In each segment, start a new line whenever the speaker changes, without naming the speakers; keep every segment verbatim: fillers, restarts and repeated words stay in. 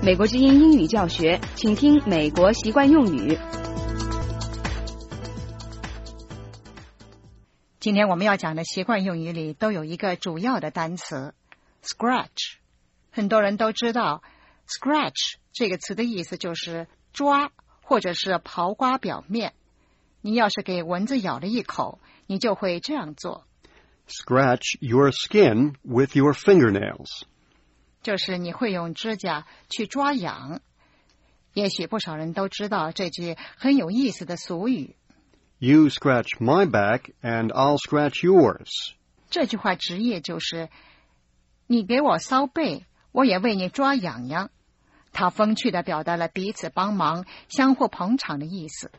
美国之音英语教学，请听美国习惯用语。
今天我们要讲的习惯用语里都有一个主要的单词 scratch。 很多人都知道 scratch 这个词的意思就是抓或者是刨刮表面。你要是给蚊子咬了一口，你就会这样做。
Scratch your skin with your fingernails.
就是你会用指甲去抓痒。也许不少人都知道这句很有意思的俗语。
You scratch my back and I'll scratch yours.
这句话直译就是你给我搔背，我也为你抓痒痒。它风趣地表达了彼此帮忙、相互捧场的意思。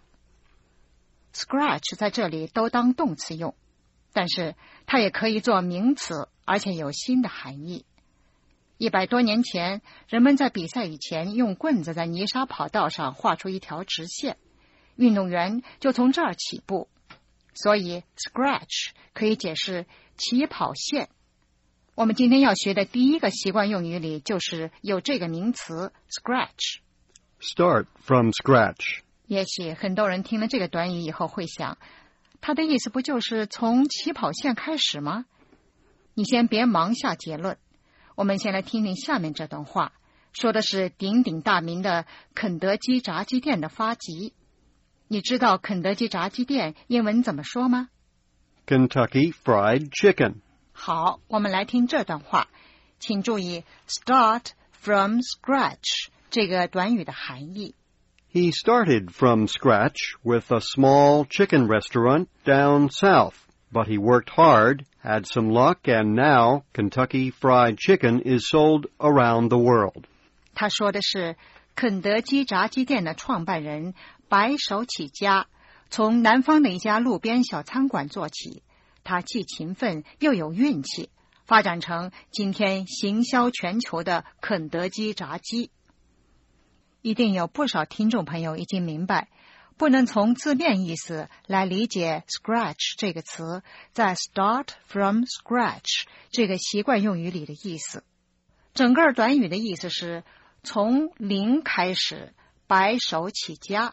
Scratch 在这里都当动词用，但是它也可以做名词，而且有新的含义。一百多年前，人们在比赛以前用棍子在泥沙跑道上画出一条直线，运动员就从这儿起步，所以 scratch 可以解释起跑线。我们今天要学的第一个习惯用语里就是有这个名词 scratch。
Start from scratch.
也许很多人听了这个短语以后会想，它的意思不就是从起跑线开始吗？你先别忙下结论，我们先来听听下面这段话，说的是鼎鼎大名的肯德基炸鸡店的发迹。你知道肯德基炸鸡店英文怎么说吗？
Kentucky Fried Chicken.
好，我们来听这段话，请注意 start from scratch 这个短语的含义。
He started from scratch with a small chicken restaurant down south, but he worked hard, had some luck, and now Kentucky Fried Chicken is sold around the world.
他说的是肯德基炸鸡店的创办人白手起家，从南方的一家路边小餐馆做起，他既勤奋又有运气，发展成今天行销全球的肯德基炸鸡。一定有不少听众朋友已经明白，不能从字面意思来理解 scratch 这个词在 start from scratch 这个习惯用语里的意思。整个短语的意思是从零开始，白手起家。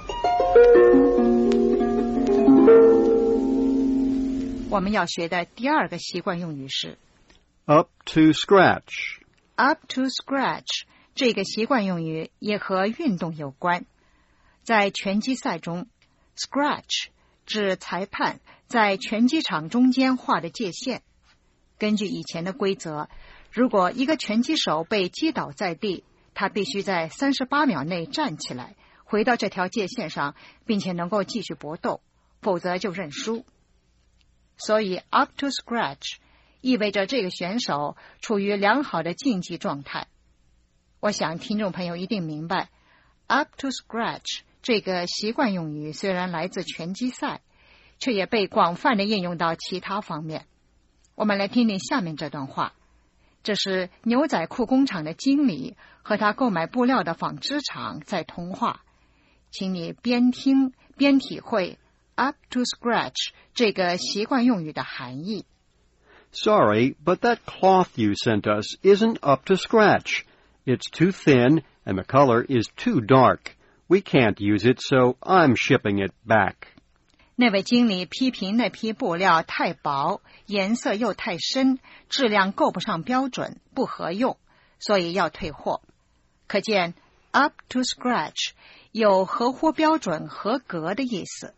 我们要学的第二个习惯用语是
Up to scratch.
up to scratch。这个习惯用语也和运动有关。在拳击赛中 scratch 指裁判在拳击场中间画的界限。根据以前的规则，如果一个拳击手被击倒在地，他必须在三十八秒内站起来，回到这条界线上，并且能够继续搏斗，否则就认输。所以 up to scratch 意味着这个选手处于良好的竞技状态。我想听众朋友一定明白 up to scratch 这个习惯用语虽然来自拳击赛，却也被广泛的应用到其他方面。我们来听听下面这段话，这是牛仔裤工厂的经理和他购买布料的纺织厂在通话，请你边听边体会 up to scratch 这个习惯用语的含义。
Sorry, but that cloth you sent us isn't up to scratch.It's too thin, and the color is too dark. We can't use it, so I'm shipping it back.
那位经理批评那批布料太薄，颜色又太深，质量够不上标准，不合用，所以要退货。可见 up to scratch 有合乎标准、合格的意思。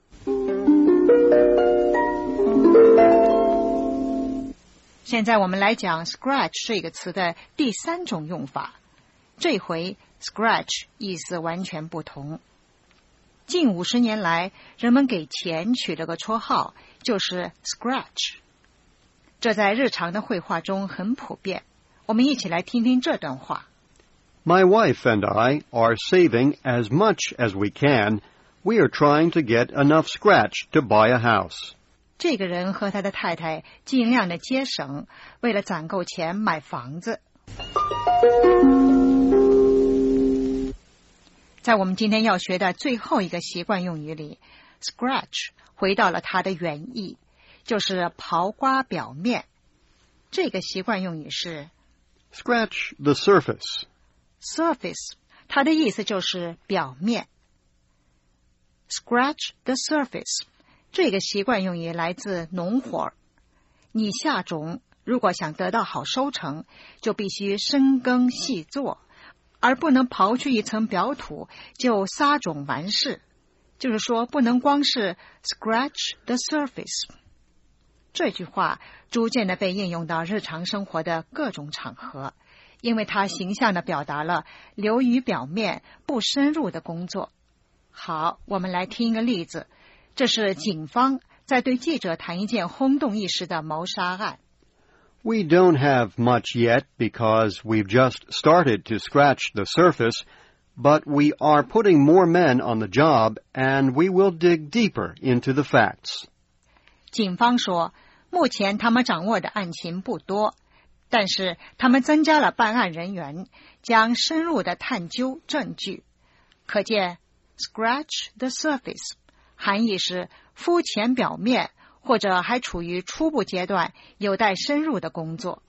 现在我们来讲 scratch 这个词的第三种用法。这回 scratch 意思完全不同。近五十年来，人们给钱取了个绰号，就是 scratch。这在日常的绘画中很普遍。我们一起来听听这段话。
My wife and I are saving as much as we can. We are trying to get enough scratch to buy a house.
这个人和他的太太尽量的节省，为了攒够钱买房子。在我们今天要学的最后一个习惯用语里 scratch 回到了它的原意，就是刨刮表面。这个习惯用语是
Scratch the surface.
surface， 它的意思就是表面。Scratch the surface， 这个习惯用语来自农活。你下种如果想得到好收成，就必须深耕细作，而不能刨去一层表土就撒种完事。就是说，不能光是 scratch the surface。这句话逐渐地被应用到日常生活的各种场合，因为它形象地表达了流于表面不深入的工作。好，我们来听一个例子，这是警方在对记者谈一件轰动一时的谋杀案。
We don't have much yet because we've just started to scratch the surface, but we are putting more men on the job and we will dig deeper into the facts.
警方说，目前他们掌握的案情不多，但是他们增加了办案人员，将深入地探究证据。可见 scratch the surface 含义是肤浅表面，或者还处于初步阶段，有待深入的工作。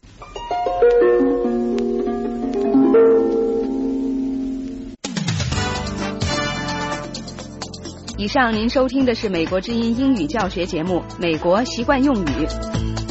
以上您收听的是美国之音英语教学节目《美国习惯用语》。